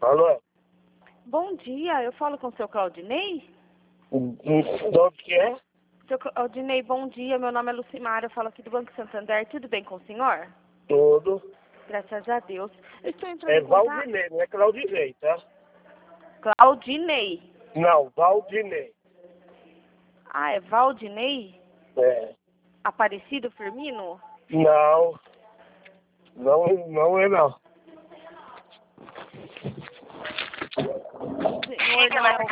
Alô? Bom dia, eu falo com o seu Claudinei? De onde que é? Seu Claudinei, bom dia, meu nome é Lucimara, eu falo aqui do Banco Santander, tudo bem com o senhor? Tudo. Graças a Deus. Eu estou entrando É em contato... Valdinei, não é Claudinei, tá? Claudinei. Não, Valdinei. Ah, é Valdinei? É. Aparecido Firmino? Não. Não é não. Senhor, não é o